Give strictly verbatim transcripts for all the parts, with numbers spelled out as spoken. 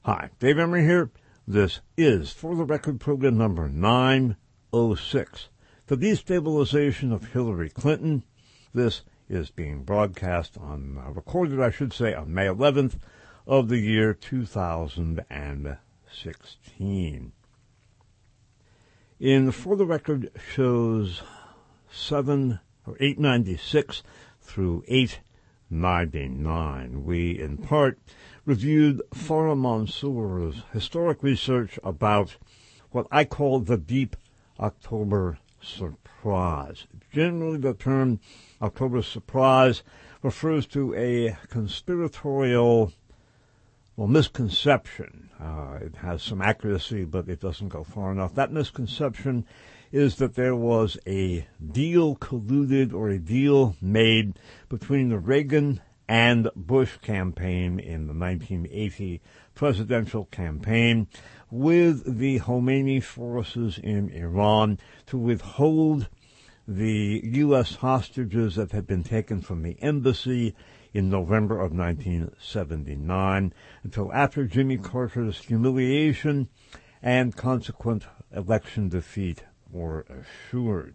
Hi, Dave Emery here. This is, for the record, program number nine oh six, The Destabilization of Hillary Clinton. This is being broadcast on, uh, recorded, I should say, on May eleventh of the year two thousand sixteen. In For the Record shows seven or eight ninety-six through eight ninety-nine, we in part reviewed Farah Mansour's historic research about what I call the Deep October Surprise. Generally, the term October Surprise refers to a conspiratorial, well, misconception. Uh, it has some accuracy, but it doesn't go far enough. That misconception is that there was a deal colluded or a deal made between the Reagan and Bush campaign in the nineteen eighty presidential campaign with the Khomeini forces in Iran to withhold the U S hostages that had been taken from the embassy in November of nineteen seventy-nine until after Jimmy Carter's humiliation and consequent election defeat were assured.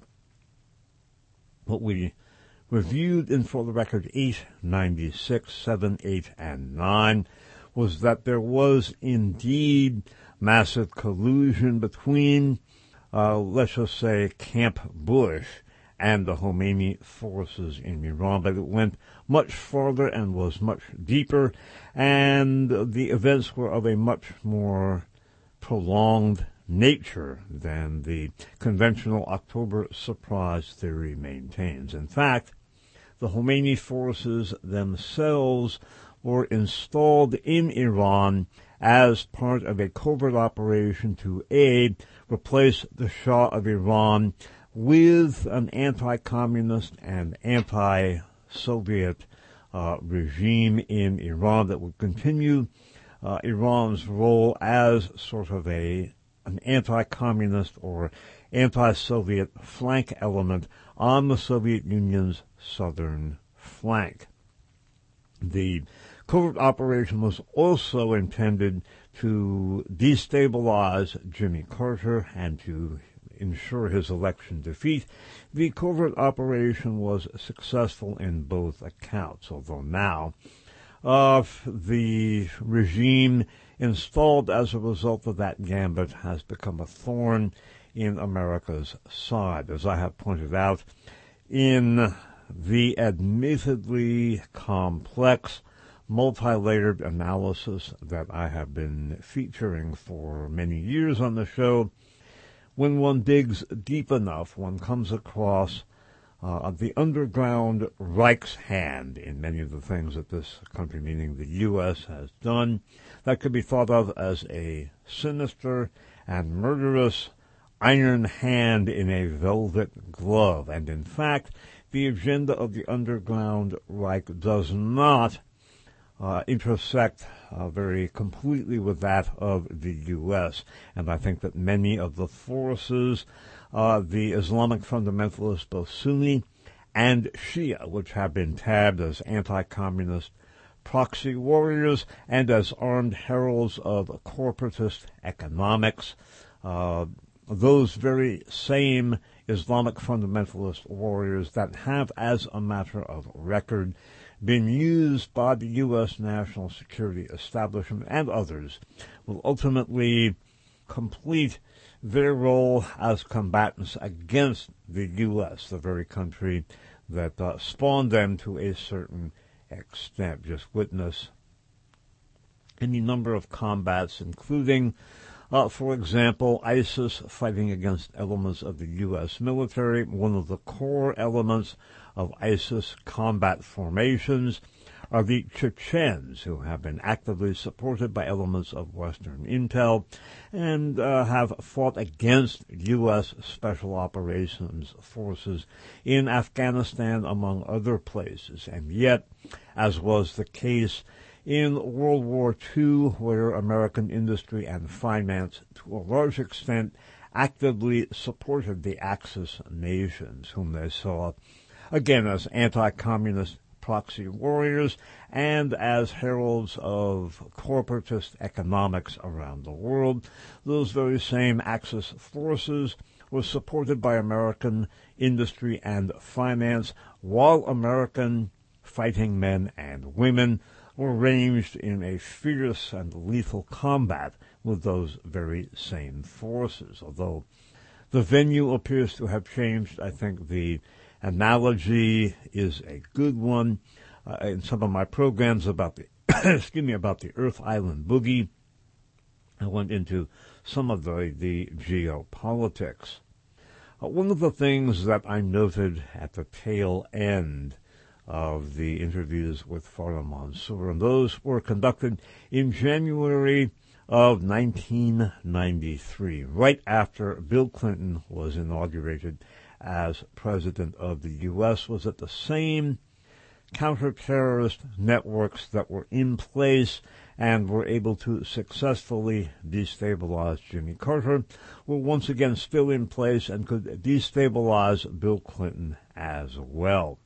What we reviewed in For the Record eight ninety-six, seven, eight, and nine was that there was indeed massive collusion between, uh, let's just say, Camp Bush and the Khomeini forces in Iran, but it went much farther and was much deeper, and the events were of a much more prolonged nature than the conventional October surprise theory maintains. In fact, the Khomeini forces themselves were installed in Iran as part of a covert operation to A, replace the Shah of Iran with an anti-communist and anti-Soviet uh, regime in Iran that would continue uh, Iran's role as sort of a an anti-communist or anti-Soviet flank element on the Soviet Union's southern flank. The covert operation was also intended to destabilize Jimmy Carter and to ensure his election defeat. The covert operation was successful in both accounts, although now uh, the regime installed as a result of that gambit has become a thorn in America's side. As I have pointed out in the admittedly complex, multi-layered analysis that I have been featuring for many years on the show, when one digs deep enough, one comes across uh, the underground Reichshand in many of the things that this country, meaning the U S, has done. That could be thought of as a sinister and murderous iron hand in a velvet glove. And in fact, the agenda of the underground Reich does not uh, intersect uh, very completely with that of the U S. And I think that many of the forces, uh, the Islamic fundamentalists, both Sunni and Shia, which have been tabbed as anti-communist proxy warriors and as armed heralds of corporatist economics, uh, those very same Islamic fundamentalist warriors that have, as a matter of record, been used by the U S national security establishment and others, will ultimately complete their role as combatants against the U S, the very country that uh, spawned them to a certain extent. Just witness any number of combats, including Uh, for example, ISIS fighting against elements of the U S military. One of the core elements of ISIS combat formations are the Chechens, who have been actively supported by elements of Western intel and uh, have fought against U S Special Operations Forces in Afghanistan, among other places. And yet, as was the case in World War Two, where American industry and finance, to a large extent, actively supported the Axis nations, whom they saw, again, as anti-communist proxy warriors and as heralds of corporatist economics around the world. Those very same Axis forces were supported by American industry and finance, while American fighting men and women were ranged in a fierce and lethal combat with those very same forces. Although the venue appears to have changed, I think the analogy is a good one. Uh, in some of my programs about the excuse me about the Earth Island Boogie, I went into some of the, the geopolitics. Uh, one of the things that I noted at the tail end of the interviews with Farah Mansour, and those were conducted in January of nineteen ninety-three, right after Bill Clinton was inaugurated as President of the U S, was that the same counter-terrorist networks that were in place and were able to successfully destabilize Jimmy Carter were once again still in place and could destabilize Bill Clinton as well,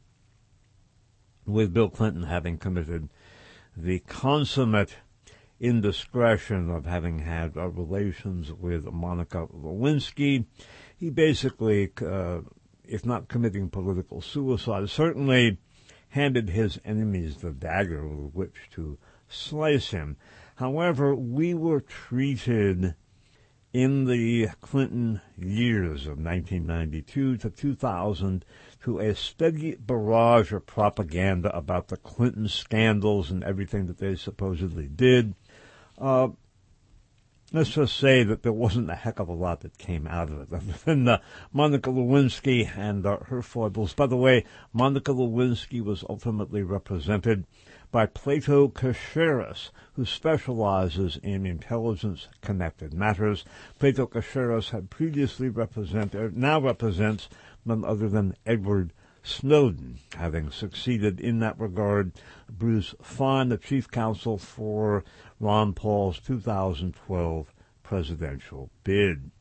with Bill Clinton having committed the consummate indiscretion of having had uh, relations with Monica Lewinsky. He basically, uh, if not committing political suicide, certainly handed his enemies the dagger with which to slice him. However, we were treated in the Clinton years of nineteen ninety-two to two thousand to a steady barrage of propaganda about the Clinton scandals and everything that they supposedly did. Uh, let's just say that there wasn't a heck of a lot that came out of it, other than uh, Monica Lewinsky and uh, her foibles. By the way, Monica Lewinsky was ultimately represented by Plato Caceres, who specializes in intelligence-connected matters. Plato Caceres had previously represented, now represents none other than Edward Snowden, having succeeded in that regard Bruce Fein, the chief counsel for Ron Paul's two thousand twelve presidential bid.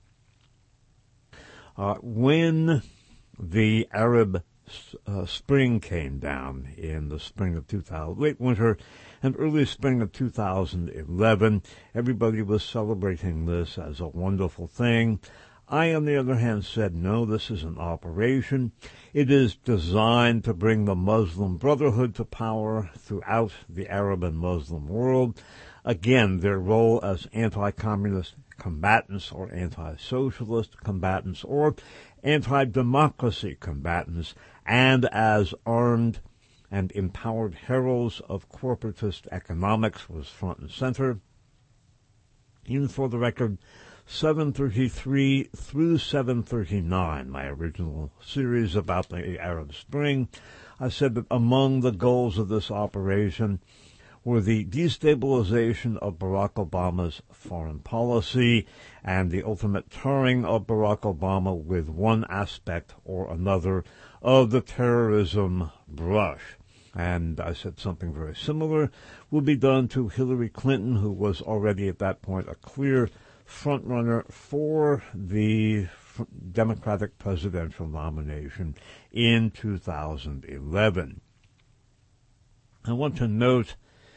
Uh, when the Arab uh, Spring came down in the spring of two thousand, late winter and early spring of two thousand eleven, everybody was celebrating this as a wonderful thing. I, on the other hand, said, no, this is an operation. It is designed to bring the Muslim Brotherhood to power throughout the Arab and Muslim world. Again, their role as anti-communist combatants or anti-socialist combatants or anti-democracy combatants, and as armed and empowered heralds of corporatist economics was front and center. Even for the record, seven thirty-three through seven thirty-nine, my original series about the Arab Spring, I said that among the goals of this operation were the destabilization of Barack Obama's foreign policy and the ultimate tarring of Barack Obama with one aspect or another of the terrorism brush. And I said something very similar would be done to Hillary Clinton, who was already at that point a clear frontrunner for the Democratic presidential nomination in two thousand eleven. I want to note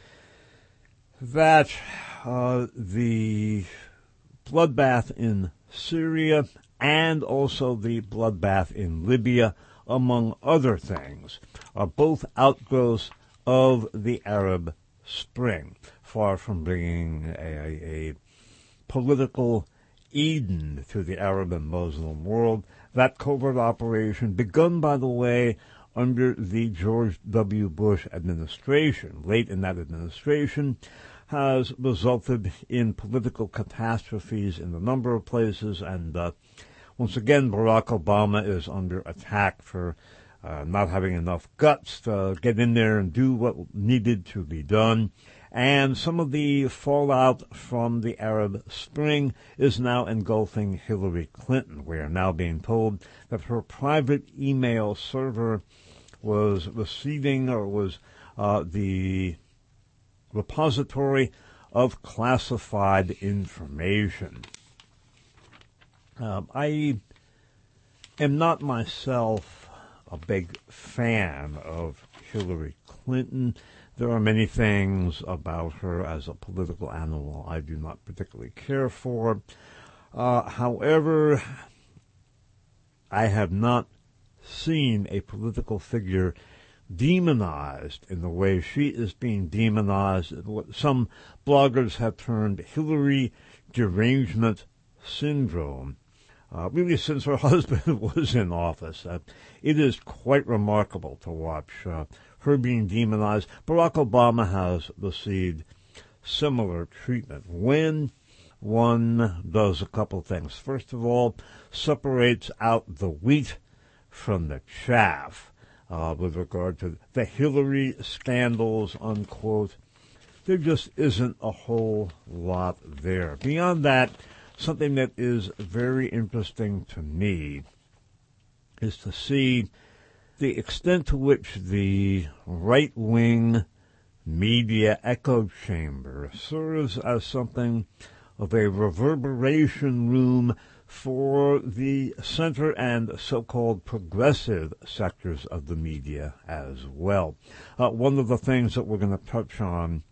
that uh, the bloodbath in Syria and also the bloodbath in Libya, among other things, are both outgrowths of the Arab Spring, far from bringing a, a political Eden to the Arab and Muslim world. That covert operation, begun, by the way, under the George W. Bush administration, late in that administration, has resulted in political catastrophes in a number of places, and uh, once again, Barack Obama is under attack for uh, not having enough guts to get in there and do what needed to be done. And some of the fallout from the Arab Spring is now engulfing Hillary Clinton. We are now being told that her private email server was receiving or was uh, the repository of classified information. Um, I am not myself a big fan of Hillary Clinton. There are many things about her as a political animal I do not particularly care for. Uh, however, I have not seen a political figure demonized in the way she is being demonized, what some bloggers have termed Hillary derangement syndrome, uh, really since her husband was in office. Uh, it is quite remarkable to watch uh, her being demonized. Barack Obama has received similar treatment when one does a couple things. First of all, separates out the wheat from the chaff uh, with regard to the Hillary scandals, unquote. There just isn't a whole lot there. Beyond that, something that is very interesting to me is to see the extent to which the right-wing media echo chamber serves as something of a reverberation room for the center and so-called progressive sectors of the media as well. Uh, one of the things that we're going to touch on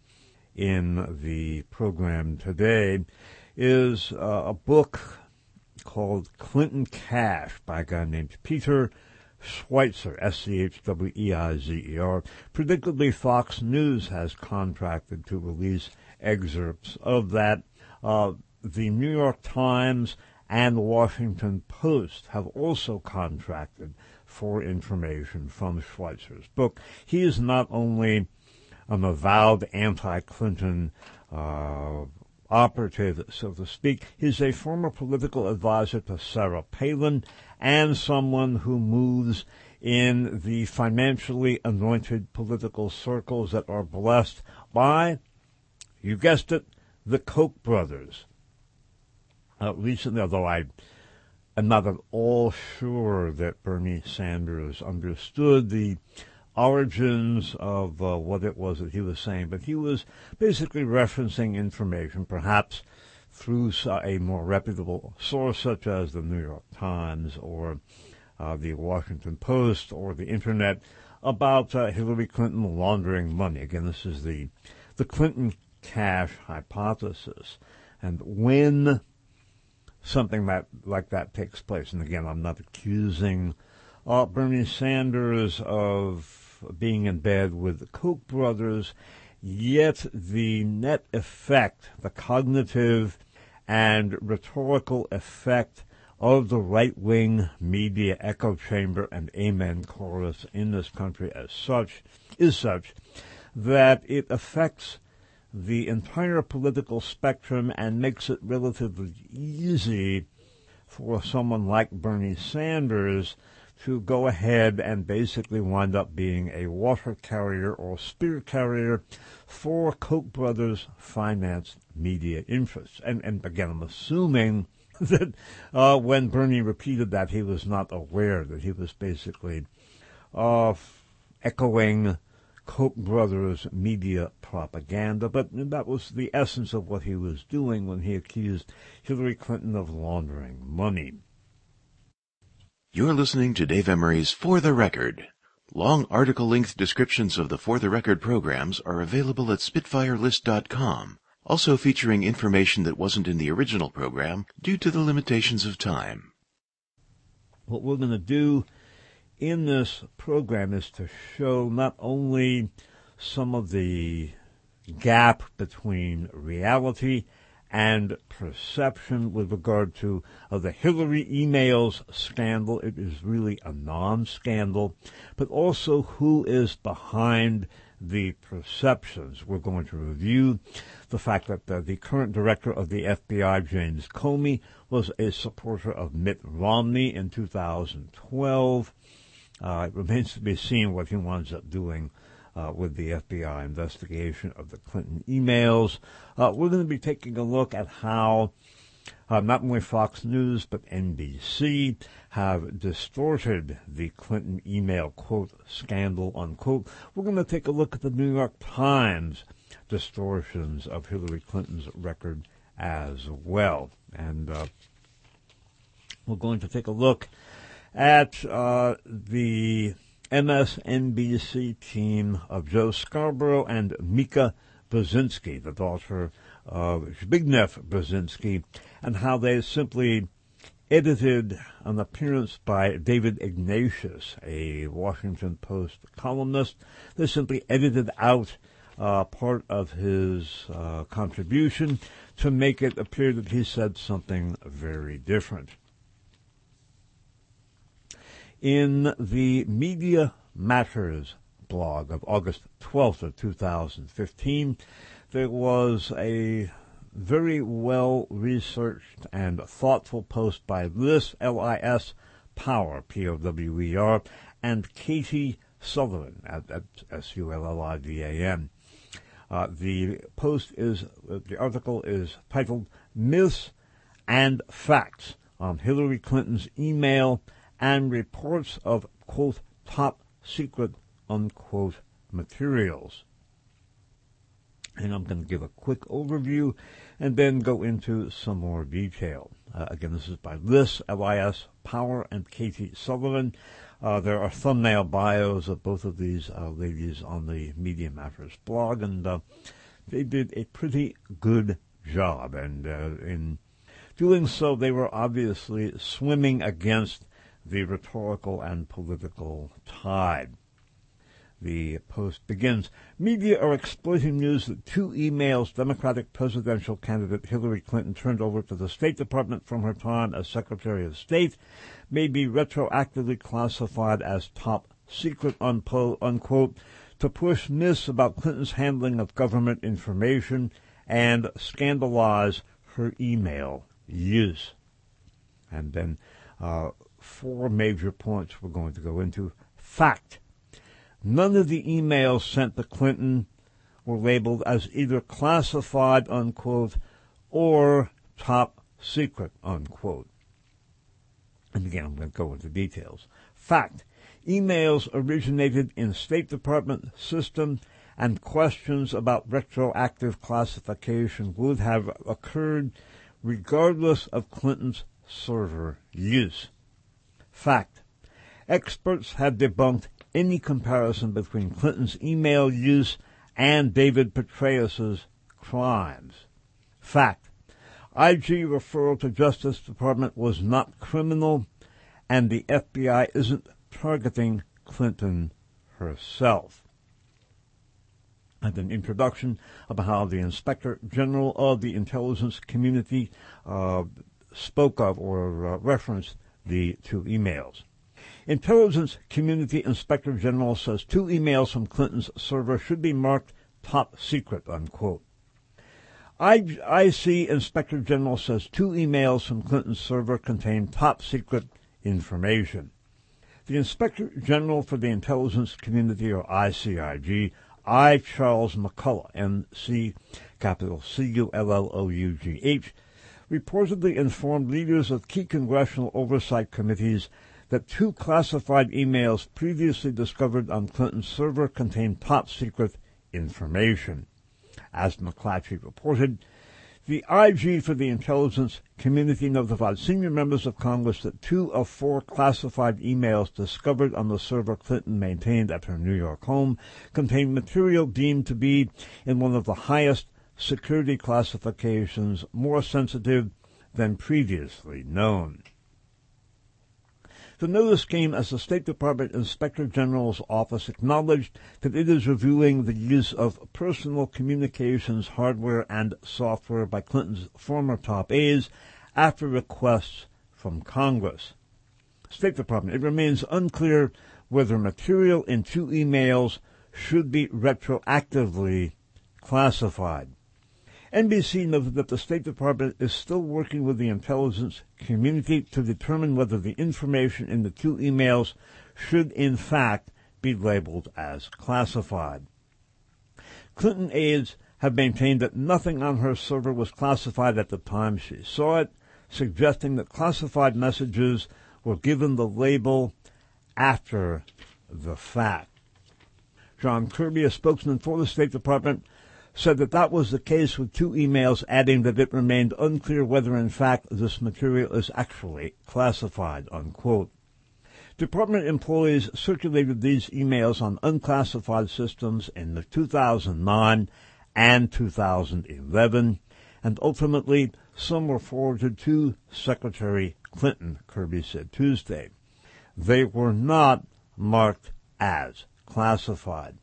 in the program today is uh, a book called Clinton Cash by a guy named Peter Schweizer, S C H W E I Z E R. Predictably, Fox News has contracted to release excerpts of that. Uh, the New York Times and the Washington Post have also contracted for information from Schweizer's book. He is not only an avowed anti-Clinton uh, operative, so to speak, he's a former political advisor to Sarah Palin and someone who moves in the financially anointed political circles that are blessed by, you guessed it, the Koch brothers. Uh, recently, although I am not at all sure that Bernie Sanders understood the origins of uh, what it was that he was saying, but he was basically referencing information, perhaps through a more reputable source such as the New York Times or uh, the Washington Post or the Internet, about uh, Hillary Clinton laundering money. Again, this is the the Clinton cash hypothesis. And when something that like that takes place, and again, I'm not accusing uh, Bernie Sanders of being in bed with the Koch brothers, yet the net effect, the cognitive and rhetorical effect of the right-wing media echo chamber and amen chorus in this country as such, is such that it affects the entire political spectrum and makes it relatively easy for someone like Bernie Sanders to go ahead and basically wind up being a water carrier or spear carrier for Koch brothers' financed media interests. And, and again, I'm assuming that uh, when Bernie repeated that, he was not aware that he was basically uh, echoing Koch brothers' media propaganda, but that was the essence of what he was doing when he accused Hillary Clinton of laundering money. You're listening to Dave Emery's For the Record. Long article-length descriptions of the For the Record programs are available at spitfire list dot com, also featuring information that wasn't in the original program due to the limitations of time. What we're going to do in this program is to show not only some of the gap between reality and perception with regard to uh, the Hillary emails scandal. It is really a non-scandal, but also who is behind the perceptions. We're going to review the fact that uh, the current director of the F B I, James Comey, was a supporter of Mitt Romney in two thousand twelve. Uh, it remains to be seen what he winds up doing uh, with the F B I investigation of the Clinton emails. Uh, we're going to be taking a look at how uh, not only Fox News but N B C have distorted the Clinton email, quote, scandal, unquote. We're going to take a look at the New York Times distortions of Hillary Clinton's record as well. And uh, we're going to take a look at uh, the M S N B C team of Joe Scarborough and Mika Brzezinski, the daughter of Zbigniew Brzezinski, and how they simply edited an appearance by David Ignatius, a Washington Post columnist. They simply edited out uh, part of his uh, contribution to make it appear that he said something very different. In the Media Matters blog of August twelfth of two thousand fifteen, there was a very well-researched and thoughtful post by Liz, L I S, Power, P O W E R, and Katie Sullivan, at, at S U L L I V A N. Uh, the post is, uh, the article is titled Myths and Facts on Hillary Clinton's Email and Reports of, quote, top secret, unquote, materials. And I'm going to give a quick overview and then go into some more detail. Uh, again, this is by Liz, L I S, Power, and Katie Sullivan. Uh, there are thumbnail bios of both of these uh, ladies on the Media Matters blog, and uh, they did a pretty good job. And uh, in doing so, they were obviously swimming against the rhetorical and political tide. The post begins, media are exploiting news that two emails Democratic presidential candidate Hillary Clinton turned over to the State Department from her time as Secretary of State may be retroactively classified as top secret, unquote, to push myths about Clinton's handling of government information and scandalize her email use. And then uh, four major points we're going to go into. Fact. None of the emails sent to Clinton were labeled as either classified, unquote, or top secret, unquote. And again, I'm going to go into details. Fact. Emails originated in State Department system, and questions about retroactive classification would have occurred regardless of Clinton's server use. Fact. Experts have debunked any comparison between Clinton's email use and David Petraeus's crimes. Fact. I G referral to Justice Department was not criminal, and the F B I isn't targeting Clinton herself. And an introduction about how the Inspector General of the intelligence community uh, spoke of or uh, referenced the two emails. Intelligence Community Inspector General says two emails from Clinton's server should be marked top secret, unquote. I, I C Inspector General says two emails from Clinton's server contain top secret information. The Inspector General for the Intelligence Community, or I C I G, I. Charles McCullough, M C, capital C U L L O U G H, reportedly informed leaders of key congressional oversight committees that two classified emails previously discovered on Clinton's server contained top-secret information. As McClatchy reported, the I G for the intelligence community notified senior members of Congress that two of four classified emails discovered on the server Clinton maintained at her New York home contained material deemed to be in one of the highest security classifications, more sensitive than previously known. The notice came as the State Department Inspector General's office acknowledged that it is reviewing the use of personal communications hardware and software by Clinton's former top aides after requests from Congress. State Department, it remains unclear whether material in two emails should be retroactively classified. N B C noted that the State Department is still working with the intelligence community to determine whether the information in the two emails should in fact be labeled as classified. Clinton aides have maintained that nothing on her server was classified at the time she saw it, suggesting that classified messages were given the label after the fact. John Kirby, a spokesman for the State Department, said that that was the case with two emails, adding that it remained unclear whether in fact this material is actually classified, unquote. Department employees circulated these emails on unclassified systems in the two thousand nine and two thousand eleven, and ultimately some were forwarded to Secretary Clinton, Kirby said Tuesday. They were not marked as classified.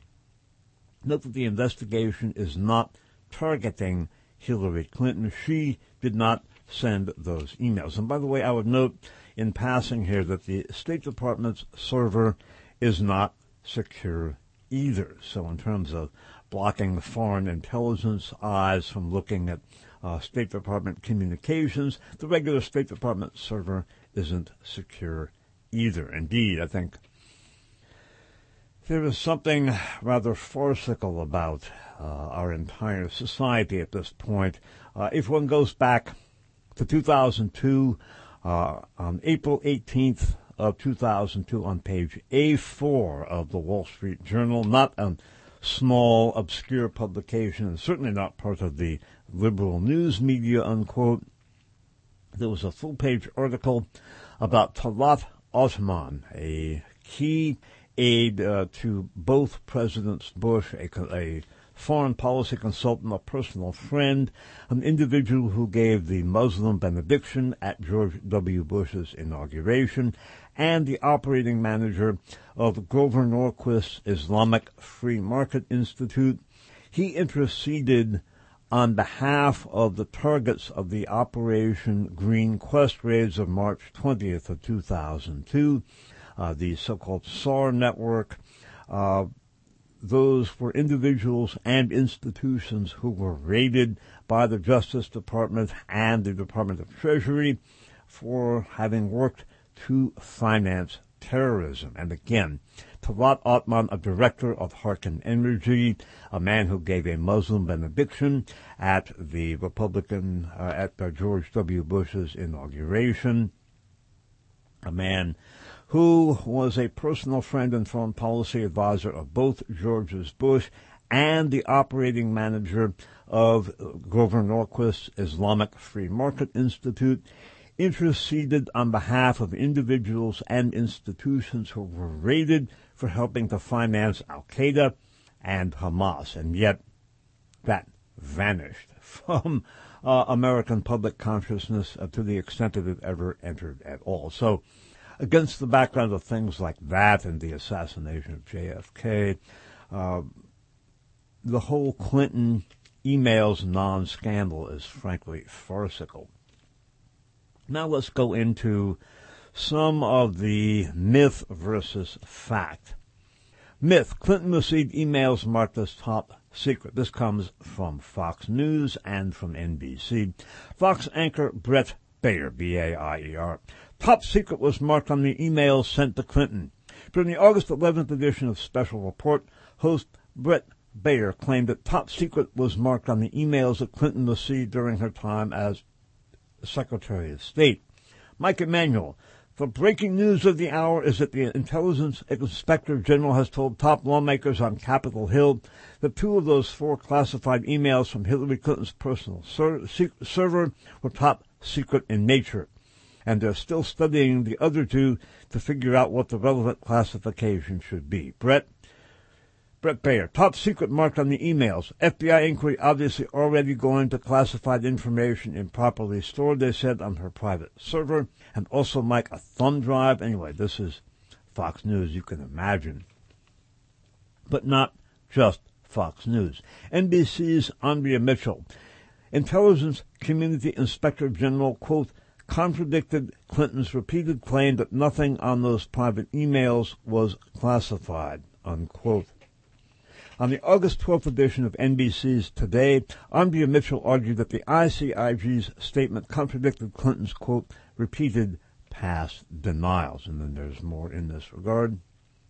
Note that the investigation is not targeting Hillary Clinton. She did not send those emails. And by the way, I would note in passing here that the State Department's server is not secure either. So in terms of blocking the foreign intelligence eyes from looking at uh, State Department communications, the regular State Department server isn't secure either. Indeed, I think there is something rather farcical about uh, our entire society at this point. Uh, if one goes back to two thousand two, uh, on April eighteenth of two thousand two, on page A four of the Wall Street Journal, not a small, obscure publication, and certainly not part of the liberal news media, unquote, there was a full-page article about Talat Altman, a key aide uh, to both Presidents Bush, a, a foreign policy consultant, a personal friend, an individual who gave the Muslim benediction at George W. Bush's inauguration, and the operating manager of Grover Norquist's Islamic Free Market Institute. He interceded on behalf of the targets of the Operation Green Quest raids of March twentieth of two thousand two. Uh, the so-called S A R network. Uh, those were individuals and institutions who were raided by the Justice Department and the Department of Treasury for having worked to finance terrorism. And again, Talat Altman, a director of Harken Energy, a man who gave a Muslim benediction at the Republican, uh, at uh, George W. Bush's inauguration, a man who was a personal friend and foreign policy advisor of both Georges Bush and the operating manager of Grover Norquist's Islamic Free Market Institute, interceded on behalf of individuals and institutions who were raided for helping to finance Al-Qaeda and Hamas. And yet that vanished from uh, American public consciousness uh, to the extent that it ever entered at all. So against the background of things like that and the assassination of J F K, uh, the whole Clinton emails non-scandal is frankly farcical. Now let's go into some of the myth versus fact. Myth: Clinton received emails marked as top secret. This comes from Fox News and from N B C. Fox anchor Bret Baier, B A I E R. Top secret was marked on the emails sent to Clinton. During the August eleventh edition of Special Report, host Bret Baier claimed that top secret was marked on the emails that Clinton received during her time as Secretary of State. Mike Emanuel: the breaking news of the hour is that the Intelligence Inspector General has told top lawmakers on Capitol Hill that two of those four classified emails from Hillary Clinton's personal ser- server were top secret in nature, and they're still studying the other two to figure out what the relevant classification should be. Brett Bret Baier: top secret marked on the emails. F B I inquiry obviously already going to classified information improperly stored, they said, on her private server. And also, Mike, a thumb drive. Anyway, this is Fox News, you can imagine. But not just Fox News. N B C's Andrea Mitchell: Intelligence Community Inspector General, quote, contradicted Clinton's repeated claim that nothing on those private emails was classified, unquote. On the August twelfth edition of N B C's Today, Andrea Mitchell argued that the I C I G's statement contradicted Clinton's, quote, repeated past denials. And then there's more in this regard.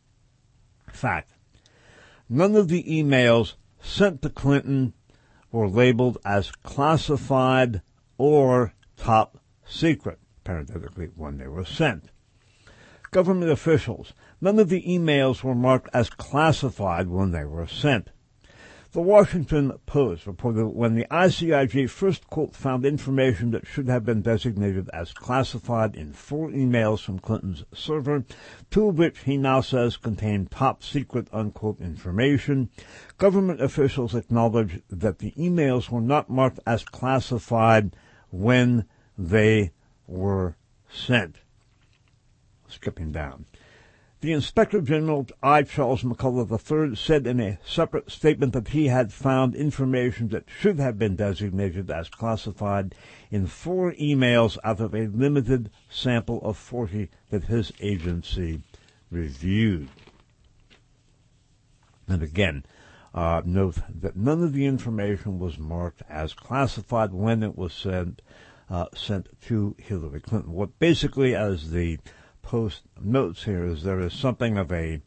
Fact: none of the emails sent to Clinton were labeled as classified or top secret, parenthetically, when they were sent. Government officials: none of the emails were marked as classified when they were sent. The Washington Post reported that when the I C I G first, quote, found information that should have been designated as classified in four emails from Clinton's server, two of which he now says contained top-secret, unquote, information, government officials acknowledged that the emails were not marked as classified when they were sent. Skipping down. The Inspector General, I. Charles McCullough the third, said in a separate statement that he had found information that should have been designated as classified in four emails out of a limited sample of forty that his agency reviewed. And again, uh, note that none of the information was marked as classified when it was sent, uh, sent to Hillary Clinton. What basically, as the Post notes here, is there is something of a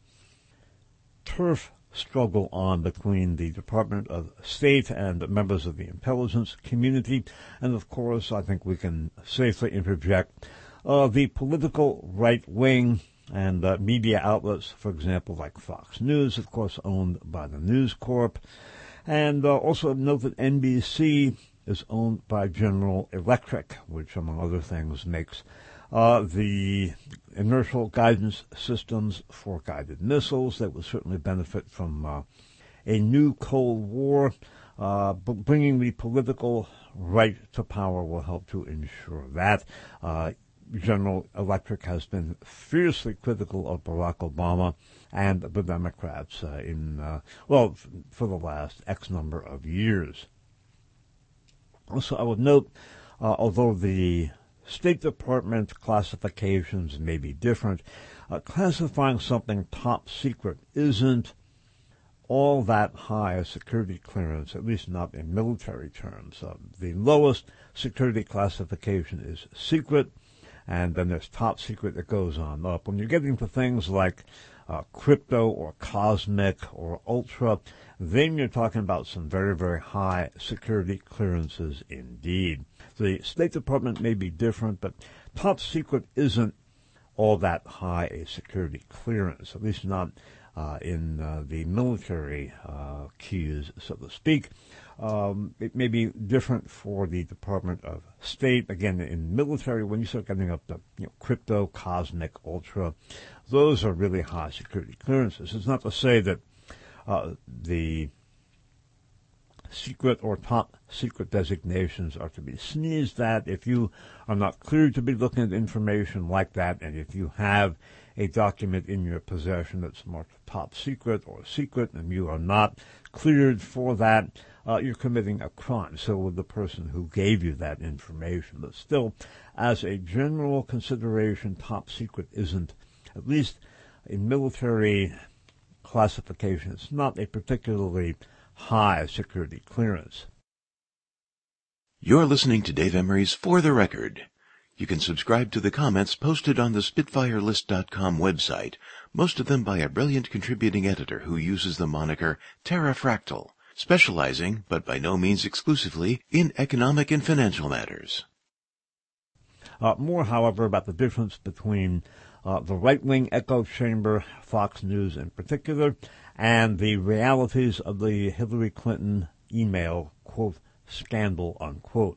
turf struggle on between the Department of State and members of the intelligence community, and of course, I think we can safely interject uh, the political right wing and uh, media outlets, for example, like Fox News, of course, owned by the News Corp, and uh, also note that N B C is owned by General Electric, which, among other things, makes Uh, the inertial guidance systems for guided missiles that would certainly benefit from uh, a new Cold War. Uh, but bringing the political right to power will help to ensure that. Uh, General Electric has been fiercely critical of Barack Obama and the Democrats uh, in, uh, well, f- for the last X number of years. Also, I would note, uh, although the State Department classifications may be different, Uh, classifying something top secret isn't all that high a security clearance, at least not in military terms. Uh, the lowest security classification is secret, and then there's top secret that goes on up. When you're getting to things like uh, crypto or cosmic or ultra, then you're talking about some very, very high security clearances indeed. The State Department may be different, but top secret isn't all that high a security clearance, at least not uh, in uh, the military uh, queues, so to speak. Um, it may be different for the Department of State. Again, in military, when you start getting up to you know, crypto, cosmic, ultra, those are really high security clearances. It's not to say that uh, the secret or top secret designations are to be sneezed at. If you are not cleared to be looking at information like that, and if you have a document in your possession that's marked top secret or secret, and you are not cleared for that, uh, you're committing a crime. So would the person who gave you that information. But still, as a general consideration, top secret isn't, at least in military classification, it's not a particularly high security clearance. You're listening to Dave Emery's For the Record. You can subscribe to the comments posted on the Spitfire List dot com website, most of them by a brilliant contributing editor who uses the moniker Terrafractal, specializing, but by no means exclusively, in economic and financial matters. Uh, more, however, about the difference between uh, the right-wing echo chamber, Fox News in particular, and the realities of the Hillary Clinton email, quote, scandal, unquote.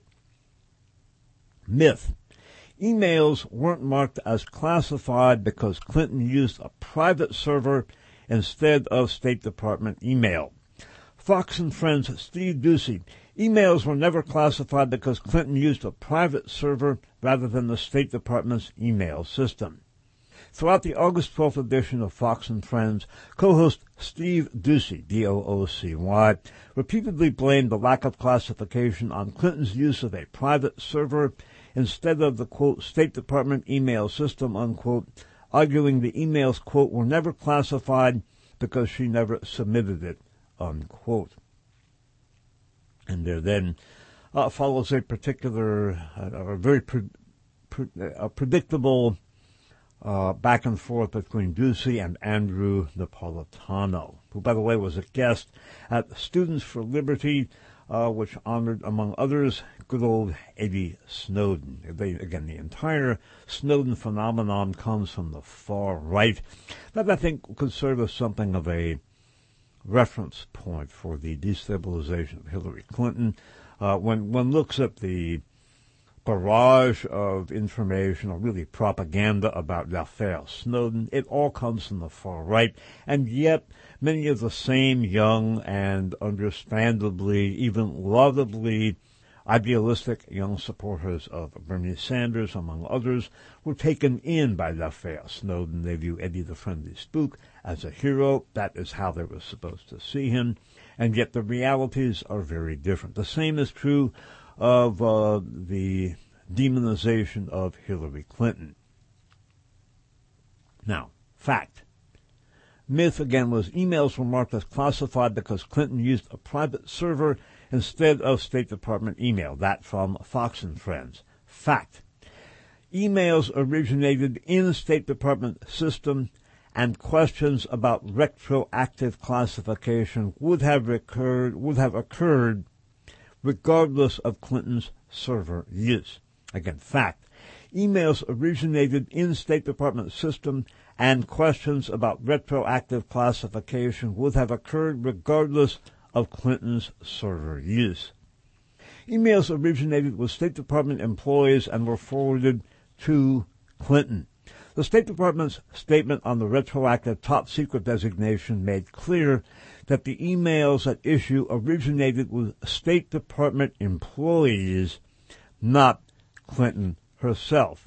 Myth. Emails weren't marked as classified because Clinton used a private server instead of State Department email. Fox and Friends' Steve Doocy. Emails were never classified because Clinton used a private server rather than the State Department's email system. Throughout the August twelfth edition of Fox and Friends, co-host Steve Doocy, D O O C Y, repeatedly blamed the lack of classification on Clinton's use of a private server instead of the, quote, State Department email system, unquote, arguing the emails, quote, were never classified because she never submitted it, unquote. And there then uh, follows a particular, uh, a very pre- pre- a predictable Uh, back and forth between Doocy and Andrew Napolitano, who, by the way, was a guest at Students for Liberty, uh, which honored, among others, good old Eddie Snowden. They, again, the entire Snowden phenomenon comes from the far right. That, I think, could serve as something of a reference point for the destabilization of Hillary Clinton. Uh, when one looks at the barrage of information, or really propaganda, about l'affaire Snowden, it all comes from the far right, and yet many of the same young and understandably, even laudably idealistic young supporters of Bernie Sanders, among others, were taken in by l'affaire Snowden. They view Eddie the Friendly Spook as a hero. That is how they were supposed to see him, and yet the realities are very different. The same is true of uh, the demonization of Hillary Clinton. Now, fact. Myth, again, was emails were marked as classified because Clinton used a private server instead of State Department email. That from Fox and Friends. Fact. Emails originated in the State Department system, and questions about retroactive classification would have occurred, would have occurred regardless of Clinton's server use. Again, fact. Emails originated in State Department system, and questions about retroactive classification would have occurred regardless of Clinton's server use. Emails originated with State Department employees and were forwarded to Clinton. The State Department's statement on the retroactive top-secret designation made clear that the emails at issue originated with State Department employees, not Clinton herself.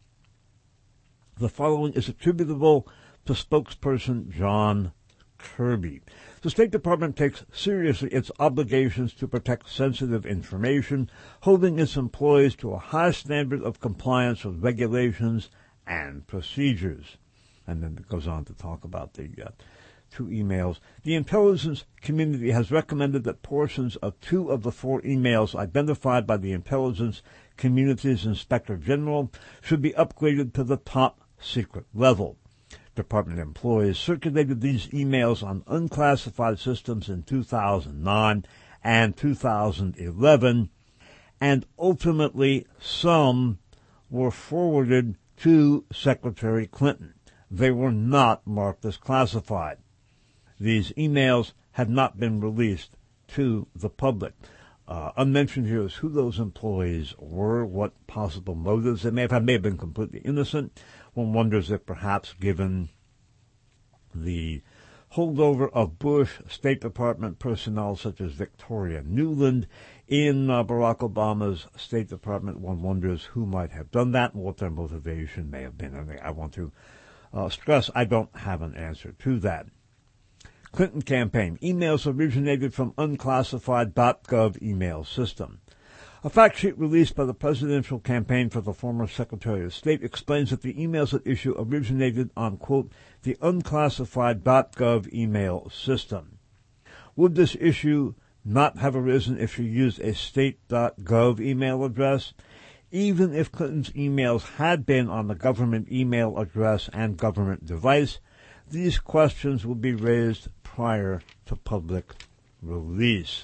The following is attributable to spokesperson John Kirby. The State Department takes seriously its obligations to protect sensitive information, holding its employees to a high standard of compliance with regulations and procedures. And then it goes on to talk about the uh, two emails. The intelligence community has recommended that portions of two of the four emails identified by the intelligence community's Inspector General should be upgraded to the top secret level. Department employees circulated these emails on unclassified systems in two thousand nine and two thousand eleven, and ultimately some were forwarded to Secretary Clinton. They were not marked as classified. These emails had not been released to the public. Uh, unmentioned here is who those employees were, what possible motives they may have had. May have been completely innocent. One wonders if perhaps given the holdover of Bush State Department personnel such as Victoria Nuland in uh, Barack Obama's State Department, one wonders who might have done that and what their motivation may have been. And I want to uh, stress I don't have an answer to that. Clinton campaign. Emails originated from unclassified .gov email system. A fact sheet released by the presidential campaign for the former Secretary of State explains that the emails at issue originated on, quote, the unclassified .gov email system. Would this issue not have arisen if she used a state.gov email address? Even if Clinton's emails had been on the government email address and government device, these questions would be raised prior to public release.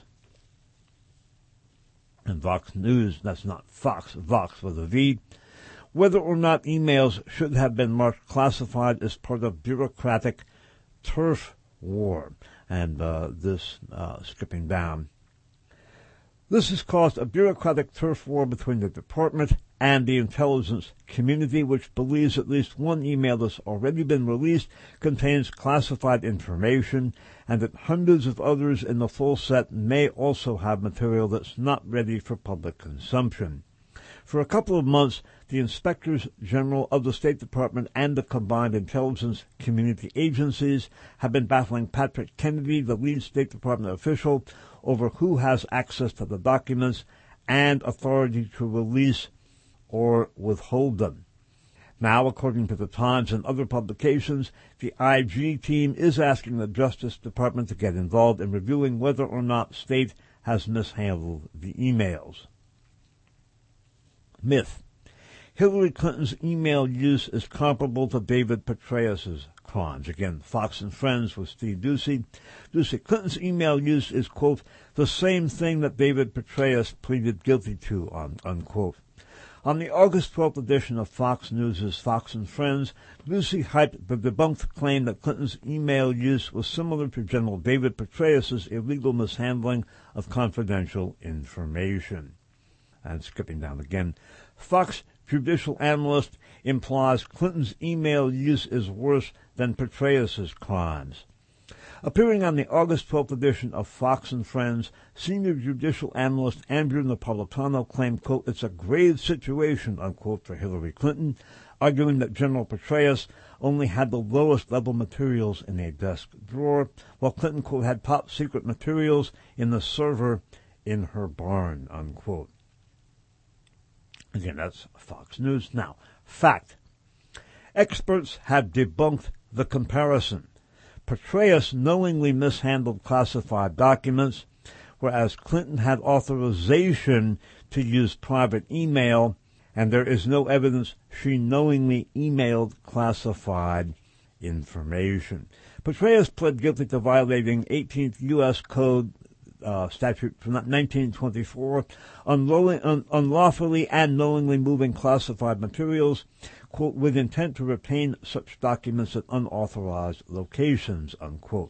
And Vox News, that's not Fox, Vox with a V, whether or not emails should have been marked classified as part of bureaucratic turf war. And uh, this, uh, skipping down, this has caused a bureaucratic turf war between the department and the intelligence community, which believes at least one email that's already been released contains classified information, and that hundreds of others in the full set may also have material that's not ready for public consumption. For a couple of months, the inspectors general of the State Department and the combined intelligence community agencies have been battling Patrick Kennedy, the lead State Department official, over who has access to the documents and authority to release or withhold them. Now, according to the Times and other publications, the I G team is asking the Justice Department to get involved in reviewing whether or not State has mishandled the emails. Myth. Hillary Clinton's email use is comparable to David Petraeus' crimes. Again, Fox and Friends with Steve Doocy. Doocy, Clinton's email use is, quote, the same thing that David Petraeus pleaded guilty to, unquote. On the August twelfth edition of Fox News' Fox and Friends, Lucy hyped the debunked claim that Clinton's email use was similar to General David Petraeus' illegal mishandling of confidential information. And skipping down again, Fox judicial analyst implies Clinton's email use is worse than Petraeus' crimes. Appearing on the August twelfth edition of Fox and Friends, senior judicial analyst Andrew Napolitano claimed, quote, it's a grave situation, unquote, for Hillary Clinton, arguing that General Petraeus only had the lowest level materials in a desk drawer, while Clinton, quote, had top secret materials in the server in her barn, unquote. Again, that's Fox News. Now, fact. Experts have debunked the comparison. Petraeus knowingly mishandled classified documents, whereas Clinton had authorization to use private email, and there is no evidence she knowingly emailed classified information. Petraeus pled guilty to violating eighteenth U S Code uh, statute from nineteen twenty-four, unlawfully, un, unlawfully and knowingly moving classified materials, quote, with intent to retain such documents at unauthorized locations, unquote.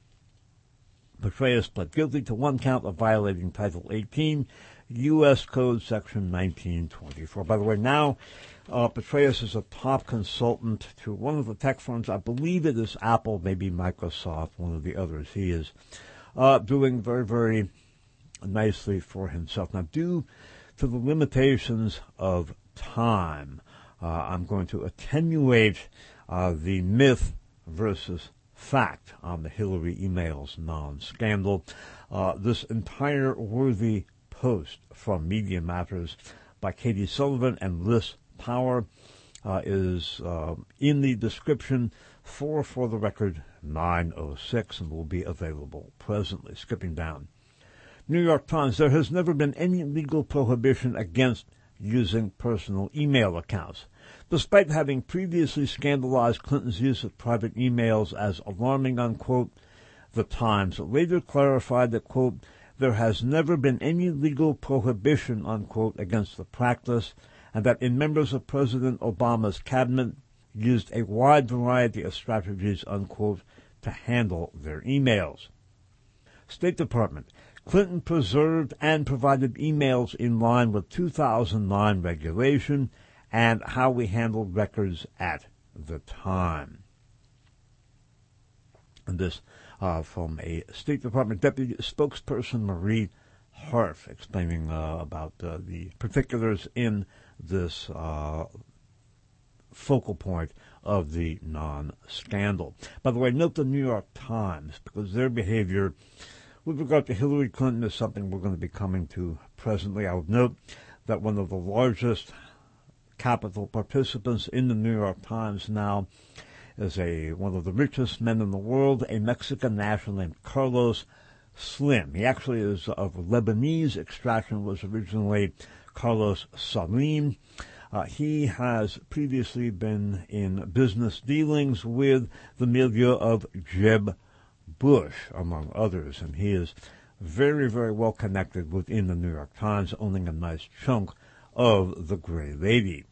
Petraeus pled guilty to one count of violating Title eighteen, U S Code Section nineteen twenty-four. By the way, now uh, Petraeus is a top consultant to one of the tech firms. I believe it is Apple, maybe Microsoft, one of the others. He is uh, doing very, very nicely for himself. Now, due to the limitations of time, Uh, I'm going to attenuate uh, the myth versus fact on the Hillary emails non-scandal. Uh, this entire worthy post from Media Matters by Katie Sullivan and Liz Power uh, is uh, in the description for For the Record nine oh six and will be available presently. Skipping down. New York Times, there has never been any legal prohibition against using personal email accounts. Despite having previously scandalized Clinton's use of private emails as alarming, unquote, the Times later clarified that, quote, there has never been any legal prohibition, unquote, against the practice, and that in members of President Obama's cabinet used a wide variety of strategies, unquote, to handle their emails. State Department. Clinton preserved and provided emails in line with two thousand nine regulation and how we handled records at the time. And this uh, from a State Department Deputy Spokesperson, Marie Harf, explaining uh, about uh, the particulars in this uh, focal point of the non-scandal. By the way, note the New York Times, because their behavior with regard to Hillary Clinton is something we're going to be coming to presently. I would note that one of the largest capital participants in the New York Times now is a one of the richest men in the world, a Mexican national named Carlos Slim. He actually is of Lebanese extraction, was originally Carlos Salim. Uh, he has previously been in business dealings with the milieu of Jeb Bush, among others, and he is very, very well connected within the New York Times, owning a nice chunk of the Gray Lady.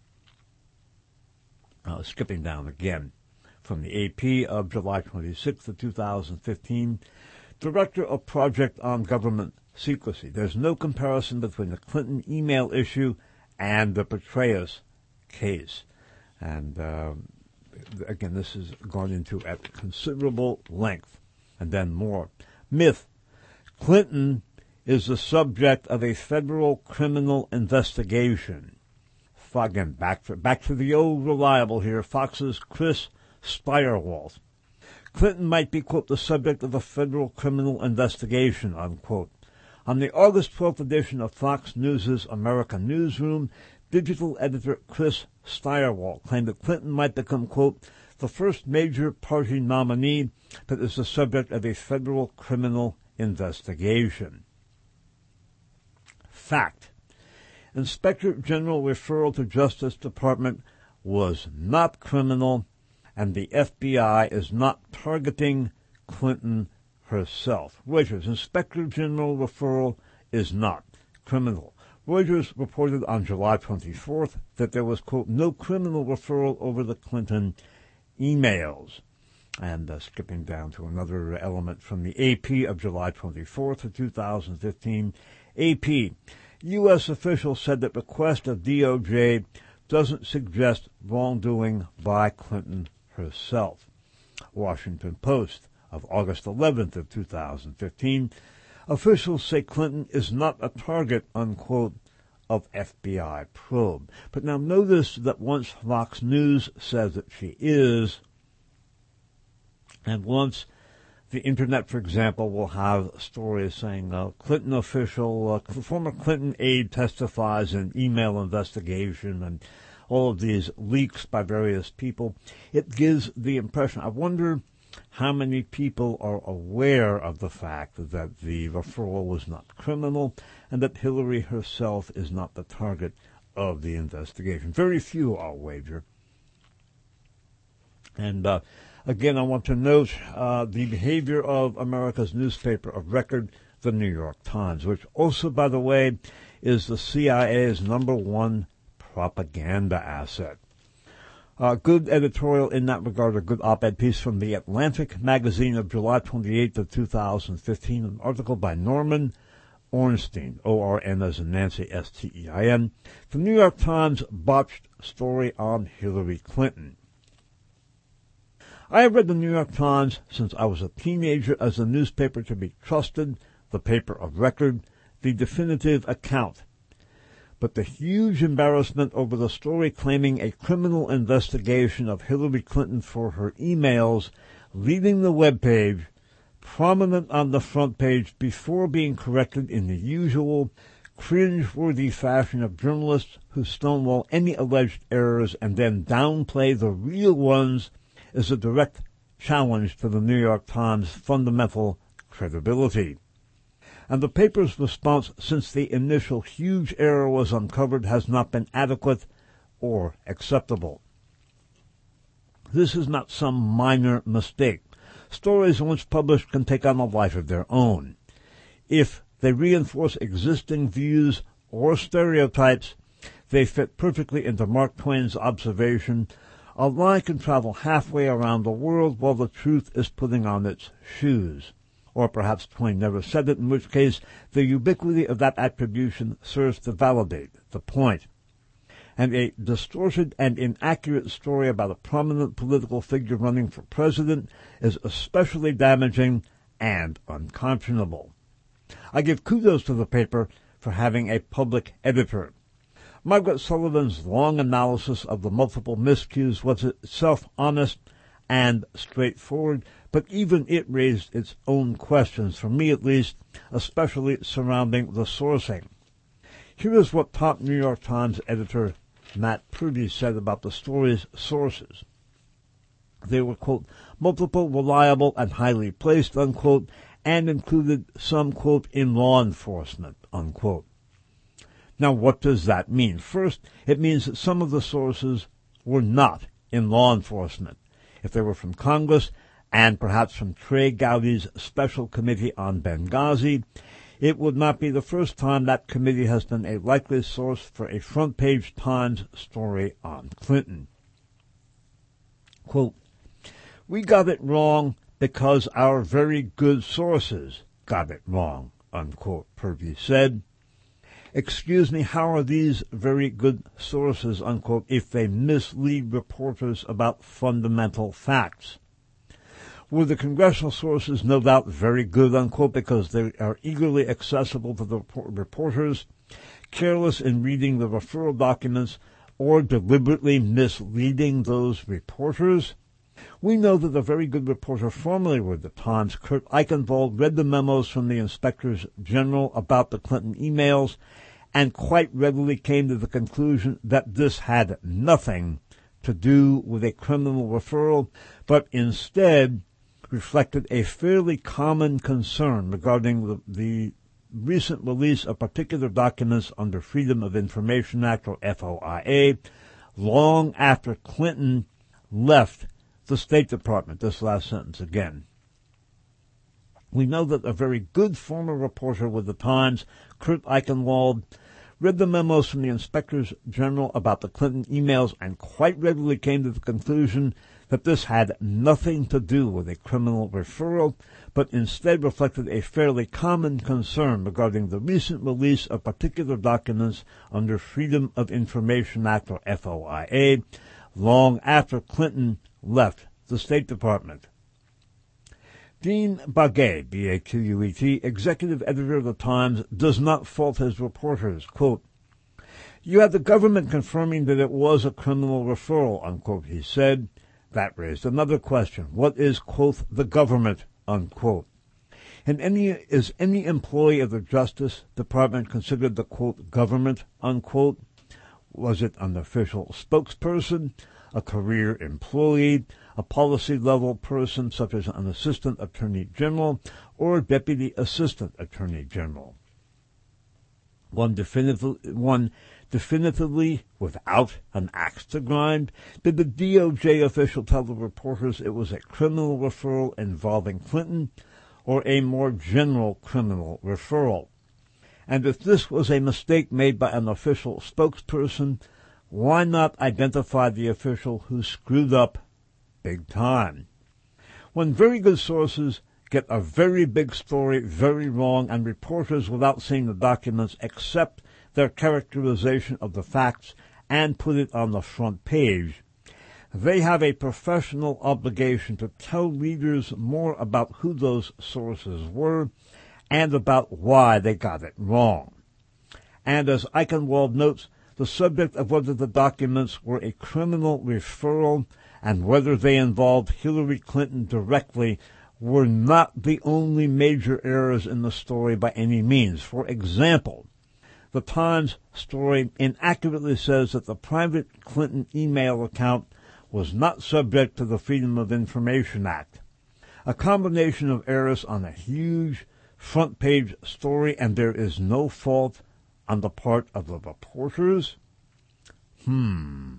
Uh, skipping down again from the A P of July twenty-sixth of two thousand fifteen, Director of Project on Government Secrecy. There's no comparison between the Clinton email issue and the Petraeus case. And uh, again, this is gone into at considerable length. And then more. Myth. Clinton is the subject of a federal criminal investigation. Again, back to, back to the old reliable here, Fox's Chris Stirewalt. Clinton might be, quote, the subject of a federal criminal investigation, unquote. On the August twelfth edition of Fox News' American Newsroom, digital editor Chris Stirewalt claimed that Clinton might become, quote, the first major party nominee that is the subject of a federal criminal investigation. Fact. Inspector General referral to Justice Department was not criminal, and the F B I is not targeting Clinton herself. Reuters, Inspector General referral is not criminal. Reuters reported on July twenty-fourth that there was, quote, no criminal referral over the Clinton emails. And uh, skipping down to another element from the A P of July twenty-fourth of two thousand fifteen, A P, U S officials said that request of D O J doesn't suggest wrongdoing by Clinton herself. Washington Post of August eleventh of two thousand fifteen, officials say Clinton is not a target, unquote, of F B I probe. But now notice that once Fox News says that she is, and once the Internet, for example, will have stories saying uh, Clinton official, uh, former Clinton aide testifies in email investigation, and all of these leaks by various people, it gives the impression, I wonder how many people are aware of the fact that the referral was not criminal and that Hillary herself is not the target of the investigation. Very few, I'll wager. And uh, again, I want to note uh, the behavior of America's newspaper of record, the New York Times, which also, by the way, is the C I A's number one propaganda asset. Uh, good editorial in that regard, a good op-ed piece from the Atlantic magazine of July twenty-eighth of two thousand fifteen, an article by Norman Ornstein, O R N as in Nancy, S T E I N, the New York Times botched story on Hillary Clinton. I have read the New York Times since I was a teenager as a newspaper to be trusted, the paper of record, the definitive account. But the huge embarrassment over the story claiming a criminal investigation of Hillary Clinton for her emails, leading the webpage, prominent on the front page before being corrected in the usual cringe-worthy fashion of journalists who stonewall any alleged errors and then downplay the real ones, is a direct challenge to the New York Times' fundamental credibility. And the paper's response since the initial huge error was uncovered has not been adequate or acceptable. This is not some minor mistake. Stories once published can take on a life of their own. If they reinforce existing views or stereotypes, they fit perfectly into Mark Twain's observation, a lie can travel halfway around the world while the truth is putting on its shoes. Or perhaps Twain never said it, in which case the ubiquity of that attribution serves to validate the point. And a distorted and inaccurate story about a prominent political figure running for president is especially damaging and unconscionable. I give kudos to the paper for having a public editor. Margaret Sullivan's long analysis of the multiple miscues was itself honest and straightforward, but even it raised its own questions, for me at least, especially surrounding the sourcing. Here is what top New York Times editor Matt Purdy said about the story's sources. They were, quote, multiple, reliable, and highly placed, unquote, and included some, quote, in law enforcement, unquote. Now, what does that mean? First, it means that some of the sources were not in law enforcement. If they were from Congress, and perhaps from Trey Gowdy's Special Committee on Benghazi, it would not be the first time that committee has been a likely source for a front-page Times story on Clinton. Quote, we got it wrong because our very good sources got it wrong, unquote, Purdy said. Excuse me, how are these very good sources, unquote, if they mislead reporters about fundamental facts? Were the congressional sources no doubt very good, unquote, because they are eagerly accessible to the reporters, careless in reading the referral documents, or deliberately misleading those reporters? We know that a very good reporter formerly with the Times, Kurt Eichenwald, read the memos from the inspectors general about the Clinton emails and quite readily came to the conclusion that this had nothing to do with a criminal referral, but instead reflected a fairly common concern regarding the, the recent release of particular documents under Freedom of Information Act, or F O I A, long after Clinton left the State Department. This last sentence again. We know that a very good former reporter with the Times, Kurt Eichenwald, read the memos from the inspectors general about the Clinton emails and quite readily came to the conclusion that this had nothing to do with a criminal referral, but instead reflected a fairly common concern regarding the recent release of particular documents under Freedom of Information Act, or F O I A, long after Clinton left the State Department. Dean Baquet, B A Q U E T, executive editor of The Times, does not fault his reporters. Quote, "You had the government confirming that it was a criminal referral," unquote, he said. That raised another question. What is, quote, the government, unquote? And any, is any employee of the Justice Department considered the, quote, government, unquote? Was it an official spokesperson, a career employee, a policy-level person such as an assistant attorney general, or deputy assistant attorney general? One definitively, one definitively without an axe to grind? Did the D O J official tell the reporters it was a criminal referral involving Clinton, or a more general criminal referral? And if this was a mistake made by an official spokesperson, why not identify the official who screwed up big time? When very good sources get a very big story very wrong, and reporters, without seeing the documents, accept their characterization of the facts and put it on the front page, they have a professional obligation to tell readers more about who those sources were and about why they got it wrong. And as Eichenwald notes, the subject of whether the documents were a criminal referral and whether they involved Hillary Clinton directly were not the only major errors in the story by any means. For example, the Times story inaccurately says that the private Clinton email account was not subject to the Freedom of Information Act. A combination of errors on a huge front-page story, and there is no fault on the part of the reporters? Hmm.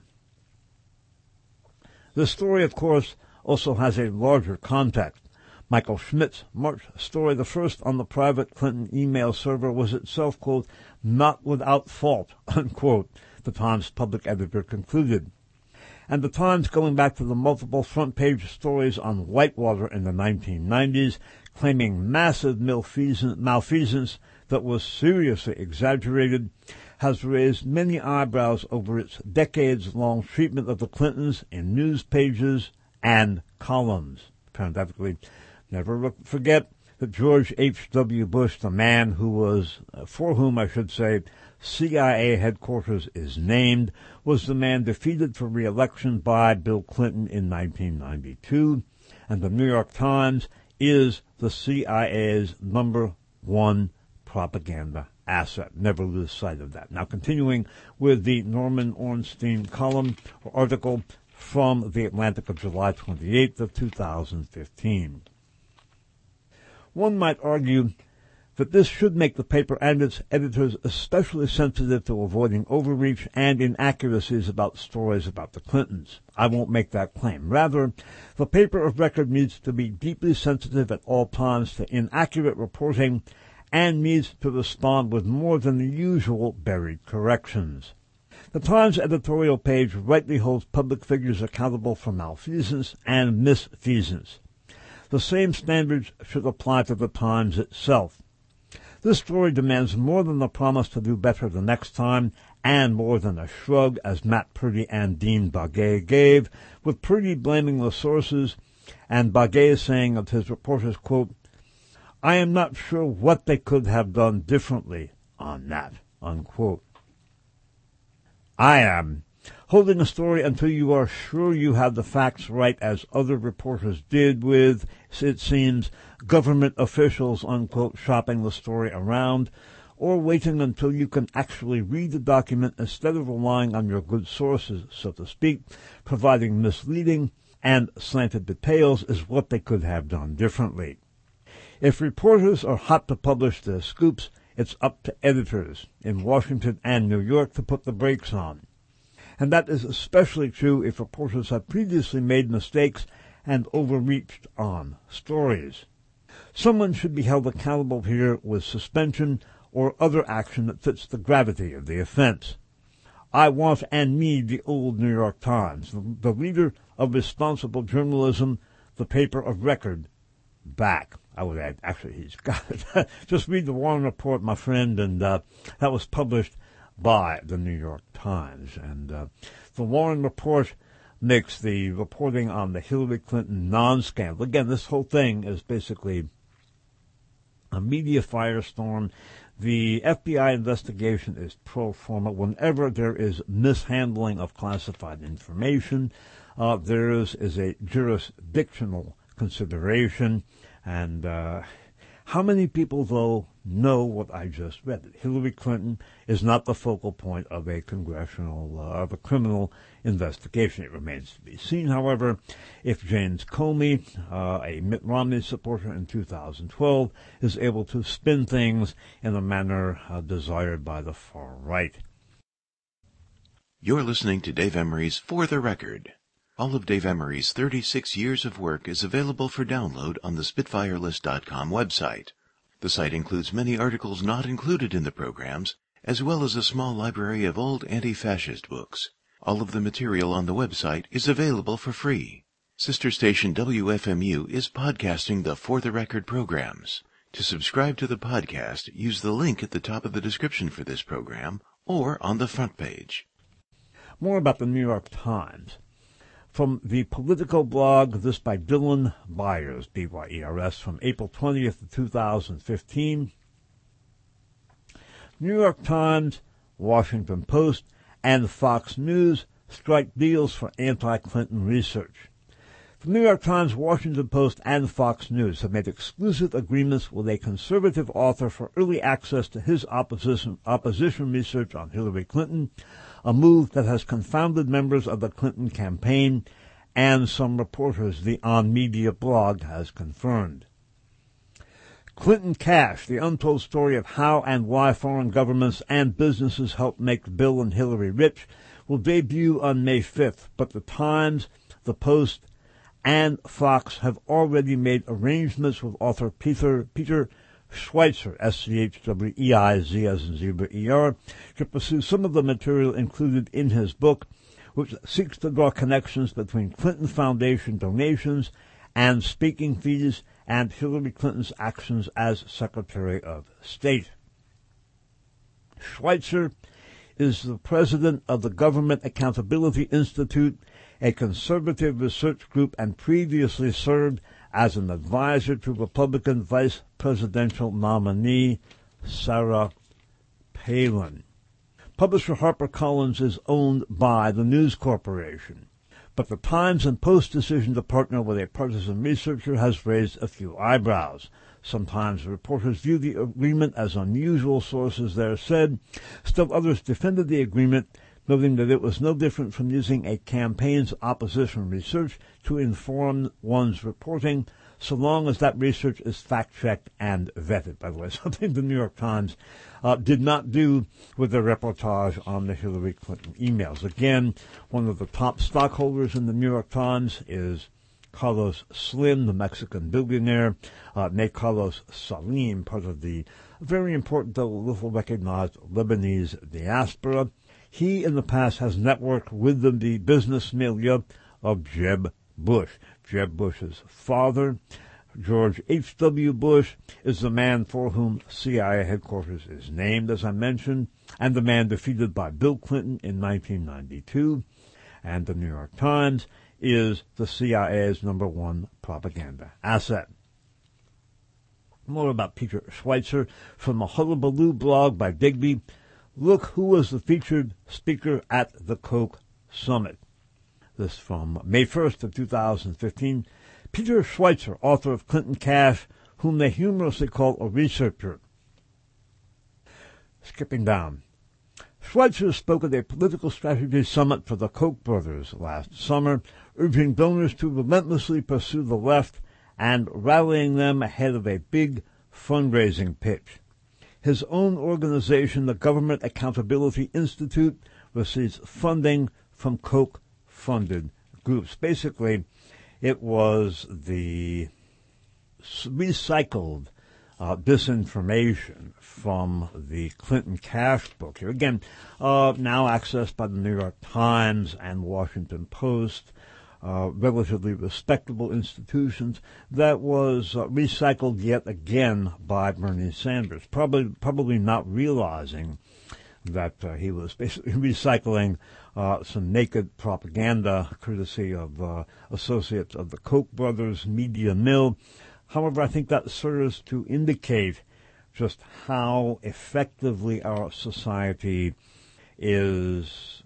The story, of course, also has a larger context. Michael Schmidt's March story, the first on the private Clinton email server, was itself, quote, not without fault, unquote, the Times public editor concluded. And the Times, going back to the multiple front-page stories on Whitewater in the nineteen nineties, claiming massive malfeasance that was seriously exaggerated, has raised many eyebrows over its decades-long treatment of the Clintons in news pages and columns. Parenthetically, never forget that George H W. Bush, the man who was, uh, for whom I should say, C I A headquarters is named, was the man defeated for re-election by Bill Clinton in nineteen ninety-two, and the New York Times is the C I A's number one propaganda asset. Never lose sight of that. Now, continuing with the Norman Ornstein column or article from The Atlantic of July twenty-eighth of two thousand fifteen. One might argue that this should make the paper and its editors especially sensitive to avoiding overreach and inaccuracies about stories about the Clintons. I won't make that claim. Rather, the paper of record needs to be deeply sensitive at all times to inaccurate reporting and needs to respond with more than the usual buried corrections. The Times editorial page rightly holds public figures accountable for malfeasance and misfeasance. The same standards should apply to the Times itself. This story demands more than the promise to do better the next time, and more than a shrug, as Matt Purdy and Dean Baquet gave, with Purdy blaming the sources and Baquet saying of his reporters, quote, "I am not sure what they could have done differently on that," unquote. I am. Holding a story until you are sure you have the facts right, as other reporters did with, it seems, government officials, unquote, shopping the story around, or waiting until you can actually read the document instead of relying on your good sources, so to speak, providing misleading and slanted details, is what they could have done differently. If reporters are hot to publish their scoops, it's up to editors in Washington and New York to put the brakes on. And that is especially true if reporters have previously made mistakes and overreached on stories. Someone should be held accountable here with suspension or other action that fits the gravity of the offense. I want and need the old New York Times, the, the leader of responsible journalism, the paper of record, back. I would add, actually, he's got it. Just read the Warren Report, my friend, and uh, that was published by the New York Times. And uh, the Warren Report makes the reporting on the Hillary Clinton non-scandal. Again, this whole thing is basically a media firestorm. The F B I investigation is pro forma. Whenever there is mishandling of classified information, uh, there is, is a jurisdictional consideration. And uh, how many people, though, know what I just read? That Hillary Clinton is not the focal point of a congressional, uh, of a criminal investigation. It remains to be seen, however, if James Comey, uh, a Mitt Romney supporter in two thousand twelve, is able to spin things in a manner uh, desired by the far right. You're listening to Dave Emery's For the Record. All of Dave Emery's thirty-six years of work is available for download on the Spitfire List dot com website. The site includes many articles not included in the programs, as well as a small library of old anti-fascist books. All of the material on the website is available for free. Sister station W F M U is podcasting the For the Record programs. To subscribe to the podcast, use the link at the top of the description for this program or on the front page. More about the New York Times. From the Politico blog, this by Dylan Byers, B Y E R S, from April twentieth, two thousand fifteen. New York Times, Washington Post, and Fox News strike deals for anti-Clinton research. The New York Times, Washington Post, and Fox News have made exclusive agreements with a conservative author for early access to his opposition, opposition research on Hillary Clinton, a move that has confounded members of the Clinton campaign and some reporters, the On Media blog has confirmed. Clinton Cash, the untold story of how and why foreign governments and businesses helped make Bill and Hillary rich, will debut on May fifth, but the Times, the Post, and Fox have already made arrangements with author Peter Peter Schweizer, S C H W E I Z as in zebra E R, to pursue some of the material included in his book, which seeks to draw connections between Clinton Foundation donations and speaking fees and Hillary Clinton's actions as Secretary of State. Schweizer is the president of the Government Accountability Institute, a conservative research group, and previously served as an advisor to Republican vice presidential nominee Sarah Palin. Publisher HarperCollins is owned by the News Corporation, but the Times and Post decision to partner with a partisan researcher has raised a few eyebrows. Sometimes reporters view the agreement as unusual, sources there said. Still others defended the agreement, noting that it was no different from using a campaign's opposition research to inform one's reporting, so long as that research is fact-checked and vetted. By the way, something the New York Times uh, did not do with their reportage on the Hillary Clinton emails. Again, one of the top stockholders in the New York Times is Carlos Slim, the Mexican billionaire, uh, ne Carlos Salim, part of the very important, though little recognized, Lebanese diaspora. He, in the past, has networked with the, the business milieu of Jeb Bush. Jeb Bush's father, George H W. Bush, is the man for whom C I A headquarters is named, as I mentioned, and the man defeated by Bill Clinton in nineteen ninety-two. And the New York Times is the C I A's number one propaganda asset. More about Peter Schweizer from the Hullabaloo blog by Digby. Look who was the featured speaker at the Koch Summit. This from May first of two thousand fifteen. Peter Schweizer, author of Clinton Cash, whom they humorously call a researcher. Skipping down. Schweizer spoke at a political strategy summit for the Koch brothers last summer, urging donors to relentlessly pursue the left and rallying them ahead of a big fundraising pitch. His own organization, the Government Accountability Institute, receives funding from Koch-funded groups. Basically, it was the recycled uh, disinformation from the Clinton cash book here. Again, uh, now accessed by the New York Times and Washington Post, uh, relatively respectable institutions, that was uh, recycled yet again by Bernie Sanders, probably probably not realizing that uh, he was basically recycling uh, some naked propaganda courtesy of uh, associates of the Koch brothers media mill. However, I think that serves to indicate just how effectively our society is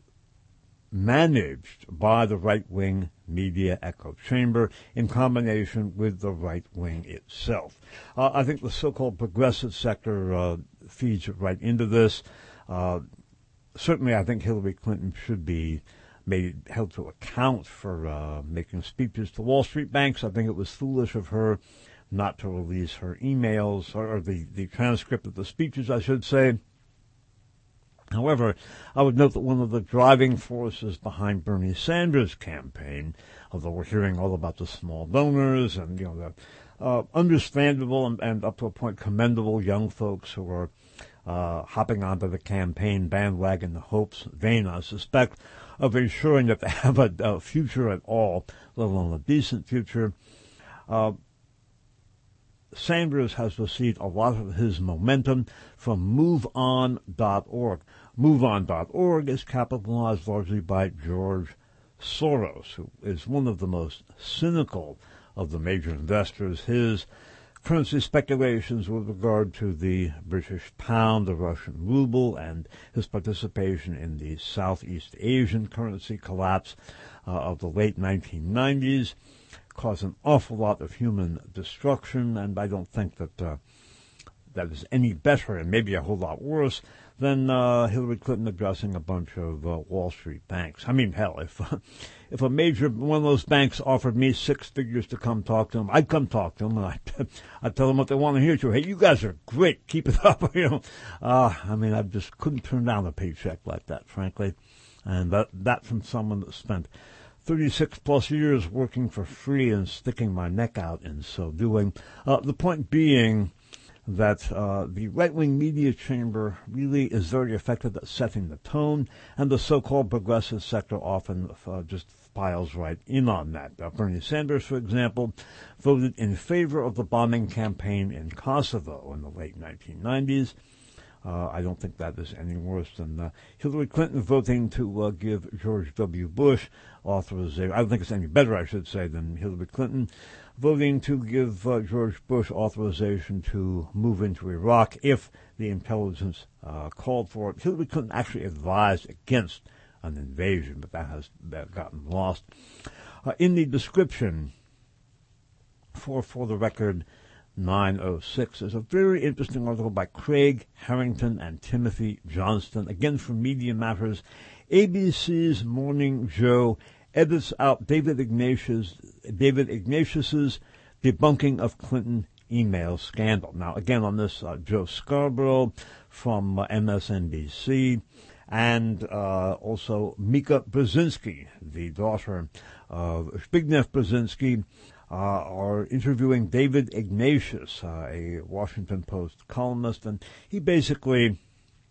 managed by the right-wing media echo chamber in combination with the right wing itself. Uh, I think the so-called progressive sector uh, feeds right into this. Uh, certainly, I think Hillary Clinton should be made held to account for uh, making speeches to Wall Street banks. I think it was foolish of her not to release her emails or, or the, the transcript of the speeches, I should say. However, I would note that one of the driving forces behind Bernie Sanders' campaign, although we're hearing all about the small donors and, you know, the uh, understandable and, and up to a point commendable young folks who are uh, hopping onto the campaign bandwagon in the hopes, vain, I suspect, of ensuring that they have a, a future at all, let alone a decent future. Uh, Sanders has received a lot of his momentum from move on dot org. move on dot org is capitalized largely by George Soros, who is one of the most cynical of the major investors. His currency speculations with regard to the British pound, the Russian ruble, and his participation in the Southeast Asian currency collapse uh, of the late nineteen nineties caused an awful lot of human destruction, and I don't think that uh, that is any better, and maybe a whole lot worse, than uh, Hillary Clinton addressing a bunch of uh, Wall Street banks. I mean, hell, if uh, if a major one of those banks offered me six figures to come talk to them, I'd come talk to them, and I'd, I'd tell them what they want to hear. To hey, you guys are great, keep it up. You know, uh, I mean, I just couldn't turn down a paycheck like that, frankly, and that that from someone that spent thirty-six plus years working for free and sticking my neck out in so doing. Uh, the point being that uh, the right-wing media chamber really is very effective at setting the tone, and the so-called progressive sector often uh, just piles right in on that. Uh, Bernie Sanders, for example, voted in favor of the bombing campaign in Kosovo in the late nineteen nineties. Uh, I don't think that is any worse than uh, Hillary Clinton voting to uh, give George W. Bush authorization. I don't think it's any better, I should say, than Hillary Clinton voting to give uh, George Bush authorization to move into Iraq if the intelligence uh, called for it. Hillary Clinton actually advised against an invasion, but that has that gotten lost. Uh, in the description for, for the record, nine oh six is a very interesting article by Craig Harrington and Timothy Johnston, again from Media Matters. A B C's Morning Joe edits out David Ignatius, David Ignatius's debunking of Clinton email scandal. Now, again, on this, uh, Joe Scarborough from uh, M S N B C, and uh, also Mika Brzezinski, the daughter of Zbigniew Brzezinski, Uh, are interviewing David Ignatius, uh, a Washington Post columnist, and he basically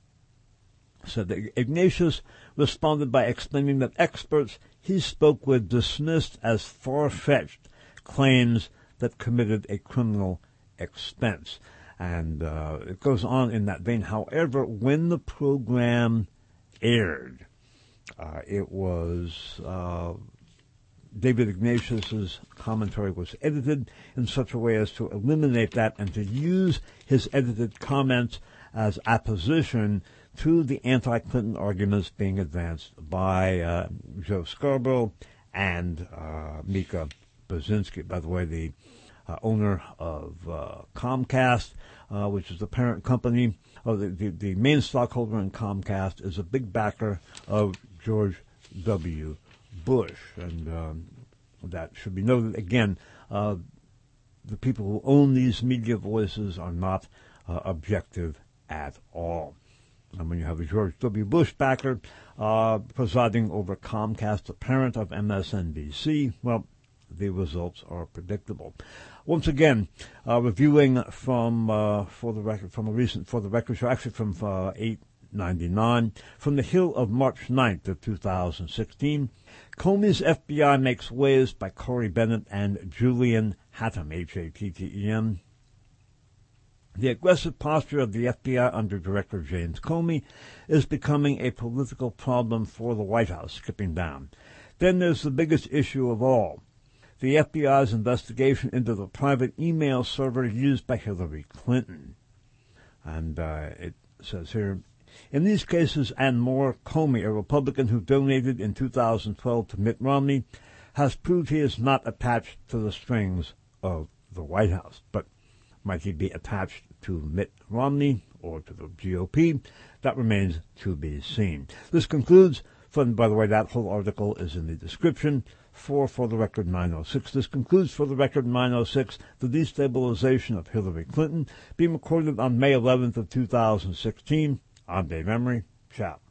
said that Ignatius responded by explaining that experts he spoke with dismissed as far-fetched claims that committed a criminal expense. And uh, it goes on in that vein. However, when the program aired, uh, it was... Uh, David Ignatius's commentary was edited in such a way as to eliminate that and to use his edited comments as opposition to the anti-Clinton arguments being advanced by uh, Joe Scarborough and uh, Mika Brzezinski. By the way, the uh, owner of uh, Comcast, uh, which is the parent company, or the, the, the main stockholder in Comcast, is a big backer of George W. Bush, and um, that should be noted. Again, uh, the people who own these media voices are not uh, objective at all. And when you have a George W. Bush backer uh, presiding over Comcast, the parent of M S N B C, well, the results are predictable. Once again, uh, reviewing from, uh, for the record, from a recent, for the record show, actually from uh, eight ninety-nine, from the Hill of March ninth of two thousand sixteen, Comey's F B I makes waves by Corey Bennett and Julian Hattem, H A T T E M. The aggressive posture of the F B I under Director James Comey is becoming a political problem for the White House, skipping down. Then there's the biggest issue of all, the F B I's investigation into the private email server used by Hillary Clinton. And uh, it says here, in these cases and more, Comey, a Republican who donated in two thousand twelve to Mitt Romney, has proved he is not attached to the strings of the White House. But might he be attached to Mitt Romney or to the G O P? That remains to be seen. This concludes, from, by the way, that whole article is in the description, for For the Record nine oh six. This concludes For the Record nine oh six, the destabilization of Hillary Clinton, being recorded on May eleventh of two thousand sixteen. I'm Dave Emery. Ciao.